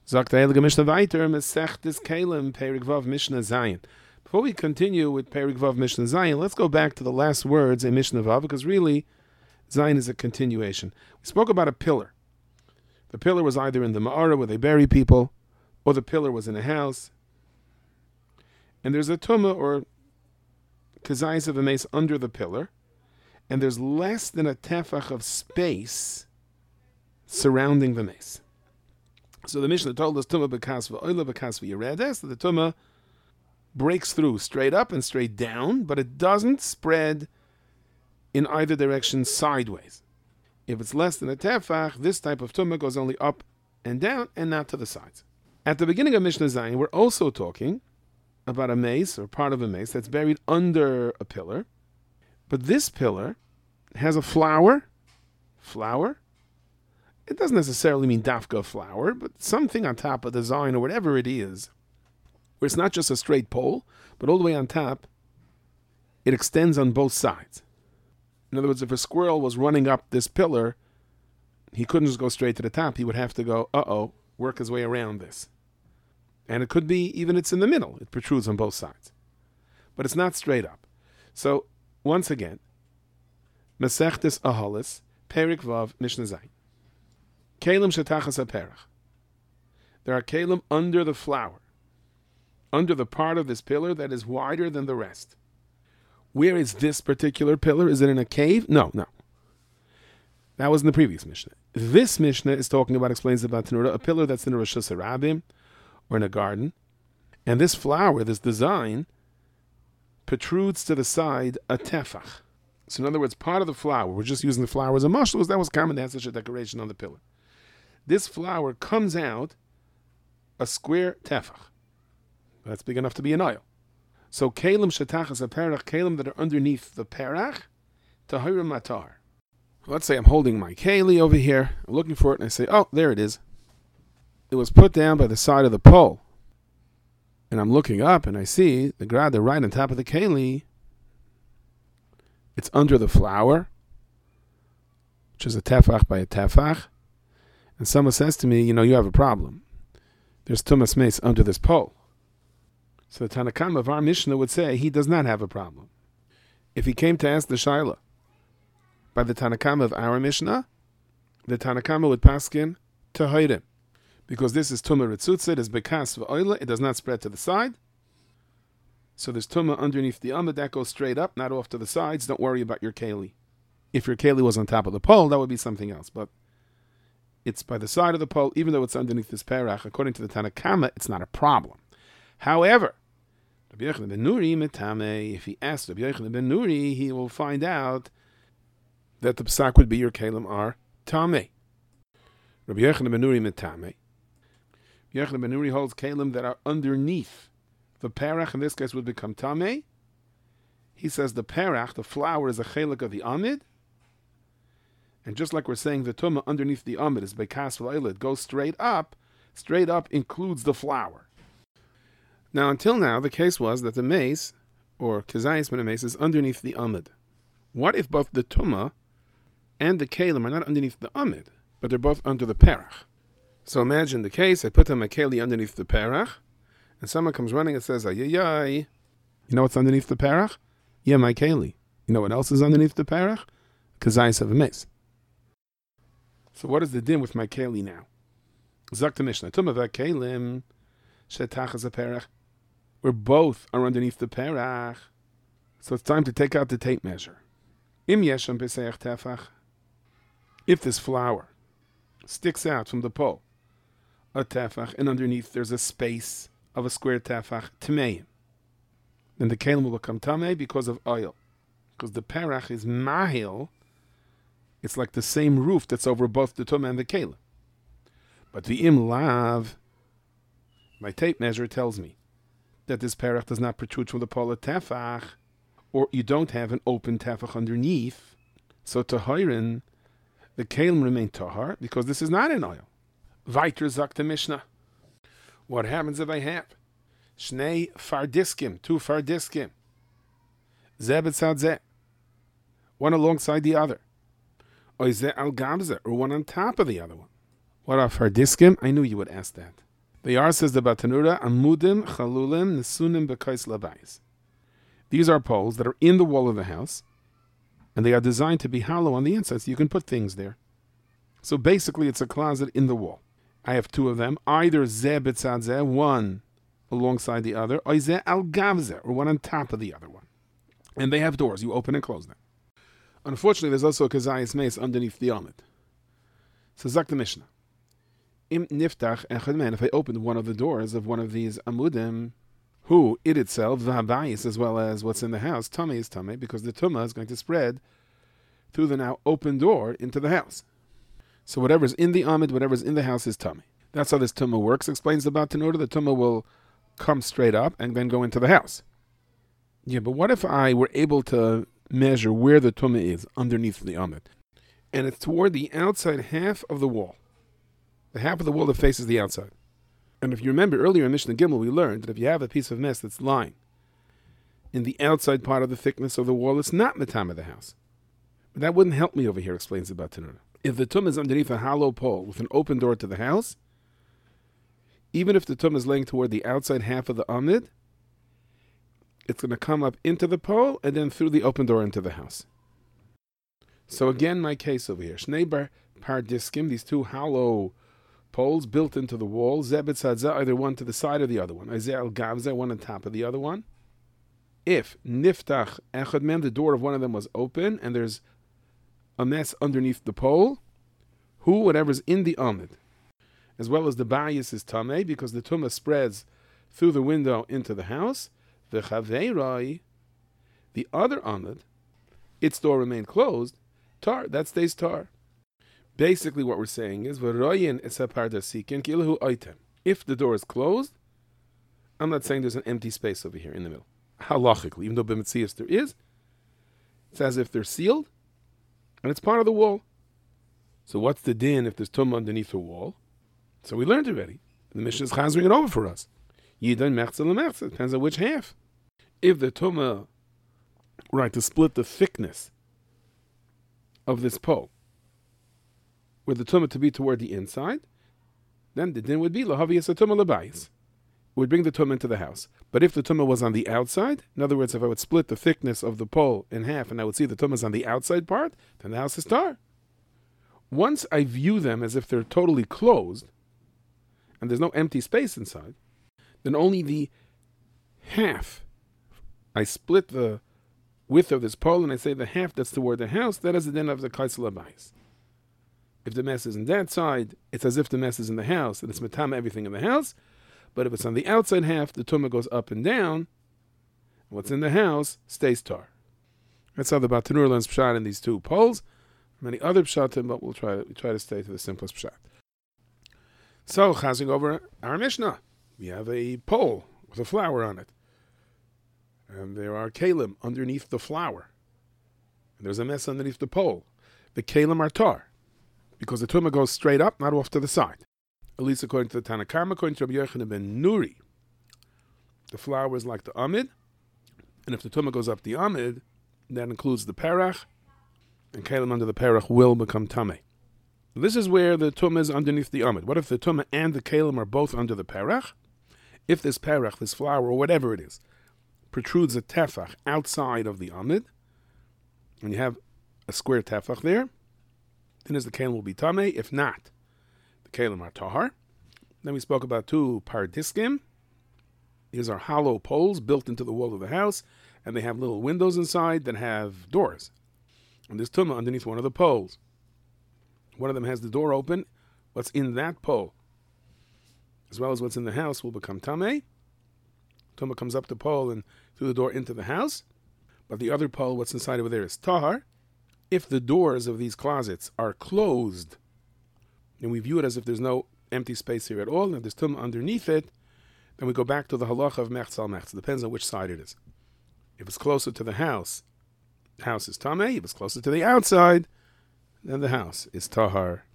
Sagt der Heilige Mishnah weiter, Mesechtes Kelim, Perik Vav Mishnah Zayin. Before we continue with Perik Vav Mishnah Zayin, let's go back to the last words in Mishnah Vav, because really, Zayin is a continuation. We spoke about a pillar. The pillar was either in the Ma'ara where they bury people, or the pillar was in a house. And there's a tumah or kazayis of a mace under the pillar, and there's less than a tefach of space surrounding the mace. So the Mishnah told us tumah b'kasva oila b'kasva yeredes, that the tumah breaks through straight up and straight down, but it doesn't spread in either direction sideways. If it's less than a tefach, this type of tumah goes only up and down and not to the sides. At the beginning of Mishnah Zayin, we're also talking about a mace or part of a mace that's buried under a pillar, but this pillar has a flower. It doesn't necessarily mean dafka flower, but something on top of the zayin or whatever it is, where it's not just a straight pole, but all the way on top, it extends on both sides. In other words, if a squirrel was running up this pillar, he couldn't just go straight to the top. He would have to go, work his way around this. And it could be even it's in the middle. It protrudes on both sides. But it's not straight up. So, once again, Mesechtes Ahalis, Perik Vav, Mishnah Zayin. Kelim shetachas haperach. There are kelim under the flower, under the part of this pillar that is wider than the rest. Where is this particular pillar? Is it in a cave? No. That was in the previous Mishnah. This Mishnah is talking about, explains about Tanura, a pillar that's in a Rosh Hashanah or in a garden. And this flower, this design, protrudes to the side a tefach. So in other words, part of the flower, we're just using the flower as a mashal, that was common to have such a decoration on the pillar. This flower comes out a square tefach. That's big enough to be an oil. So kelim shetachas haperach, kelim that are underneath the perach, tahirim matar. Let's say I'm holding my keli over here, I'm looking for it, and I say, oh, there it is. It was put down by the side of the pole. And I'm looking up, and I see the grada right on top of the keli. It's under the flower, which is a tefach by a tefach. And someone says to me, you have a problem. There's tumas mace under this pole. So the Tanakam of our Mishnah would say he does not have a problem. If he came to ask the Shaila by the Tanakam of our Mishnah, the Tanakam would paskin to hide him. Because this is tumah ritzutza, it is bekas v'oila, it does not spread to the side. So there's tumah underneath the amud that goes straight up, not off to the sides. Don't worry about your keli. If your keli was on top of the pole, that would be something else. But it's by the side of the pole, even though it's underneath this perach. According to the Tanakama, it's not a problem. However, Rabbi Yochanan ben Nuri metame, if he asks Rabbi Yochanan ben Nuri, he will find out that the psak would be your kelim are tameh. Rabbi Yochanan ben Nuri metame. Rabbi Yochanan ben Nuri holds kelim that are underneath the perach, in this case would become tameh. He says the perach, the flower, is a chelik of the amid. And just like we're saying, the tumah underneath the amid is bekas v'layla, it goes straight up. Straight up includes the flower. Now, until now, the case was that the mace, or kazayis ben mace, is underneath the amid. What if both the tumah and the kelim are not underneath the amid, but they're both under the perach? So imagine the case, I put my keli underneath the perach, and someone comes running and says, ay. You know what's underneath the perach? Yeah, my keli. You know what else is underneath the perach? Kazayis of a mace. So what is the din with my keli now? Zakta Mishnah, tumah v'kelim shetachas haperach, where both are underneath the perach. So it's time to take out the tape measure. Im yesham peseach tefach, if this flower sticks out from the pole, a tefach, and underneath there's a space of a square tefach, tmeim, then the kelim will become tamei because of oil. Because the perach is mahil, it's like the same roof that's over both the tumah and the kelim. But the im lav, my tape measure tells me that this perach does not protrude from the pole of tefach, or you don't have an open tefach underneath. So tahirin, the kelim remain tahar because this is not an oil. Weiter sagt Mishnah. What happens if I have shnei fardiskim, two fardiskim, zeh b'tzad zeh, one alongside the other, or zeh al gamzeh, or one on top of the other one? What are fardiskim? I knew you would ask that. The Yar says the Batanura, Amudim, Chalulim, Nesunim, Bekais Labayis. These are poles that are in the wall of the house, and they are designed to be hollow on the inside, so you can put things there. So basically, it's a closet in the wall. I have two of them, either Zeh B'tzad Zeh, one alongside the other, or Zeh Al Gav Zeh, or one on top of the other one. And they have doors. You open and close them. Unfortunately, there's also a Kazayas Mace underneath the Amid. So Zak the Mishnah. Im niftach echad men, if I opened one of the doors of one of these amudim, who it itself, the habayis, as well as what's in the house, tummy is tummy, because the tumah is going to spread through the now open door into the house. So whatever's in the amid, whatever's in the house is tummy. That's how this tumah works, explains the Batanura. The tumah will come straight up and then go into the house. Yeah, but what if I were able to measure where the tumah is underneath the amid, and it's toward the outside half of the wall? The half of the wall that faces the outside. And if you remember earlier in Mishnah Gimel, we learned that if you have a piece of mess that's lying in the outside part of the thickness of the wall, it's not metam of the house. But that wouldn't help me over here, explains the Batanura. If the tumah is underneath a hollow pole with an open door to the house, even if the tumah is laying toward the outside half of the amid, it's going to come up into the pole and then through the open door into the house. So again, my case over here, Shnei Pardiskim, these two hollow poles built into the wall, Zebet Sadza, either one to the side or the other one. Isaiah al Gavza, one on top of the other one. If Niftach Echad Mem, the door of one of them was open and there's a mess underneath the pole, whatever's in the Amid, as well as the Bayis is Tameh, because the Tumah spreads through the window into the house. The Chaveirai, the other Amid, its door remained closed, Tar, that stays Tar. Basically, what we're saying is, if the door is closed, I'm not saying there's an empty space over here in the middle. Halachically, even though b'metzias there is, it's as if they're sealed, and it's part of the wall. So what's the din if there's tumah underneath the wall? So we learned already. The Mishnah is chazering it over for us. Yidan mechza lemechza, depends on which half. If the tumah, right, to split the thickness of this pole, where the tumah to be toward the inside, then the din would be lahaviyas tumah labayis. It would bring the tumah into the house. But if the tumah was on the outside, in other words, if I would split the thickness of the pole in half and I would see the tumah's on the outside part, then the house is tar. Once I view them as if they're totally closed and there's no empty space inside, then only the half, I split the width of this pole and I say the half that's toward the house, that is the din of the kaisel labayis. If the mess is on that side, it's as if the mess is in the house, and it's matama everything in the house. But if it's on the outside half, the tumah goes up and down, and what's in the house stays tar. That's how the Batanura learns pshat in these two poles. Many other pshatim, but we'll try to stay to the simplest pshat. So, chazing over our Mishnah, we have a pole with a flower on it, and there are kalim underneath the flower, and there's a mess underneath the pole. The kalim are tar, because the tumah goes straight up, not off to the side. At least according to the Tanna Kamma, according to Rabbi Yochanan ben Nuri, the flower is like the amid, and if the tumah goes up the amid, that includes the perach, and kalim under the perach will become tameh. This is where the tumah is underneath the amid. What if the tumah and the kalim are both under the perach? If this perach, this flower, or whatever it is, protrudes a tefach outside of the amid, and you have a square tefach there, then as the kalim will be tameh. If not, the kalim are tahar. Then we spoke about two pardiskim. These are hollow poles built into the wall of the house, and they have little windows inside that have doors. And there's tumah underneath one of the poles. One of them has the door open. What's in that pole, as well as what's in the house, will become tameh. Tumah comes up the pole and through the door into the house. But the other pole, what's inside over there, is tahar. If the doors of these closets are closed, and we view it as if there's no empty space here at all, and there's tumah underneath it, then we go back to the halacha of mechzal mechz. It depends on which side it is. If it's closer to the house is tameh. If it's closer to the outside, then the house is tahar.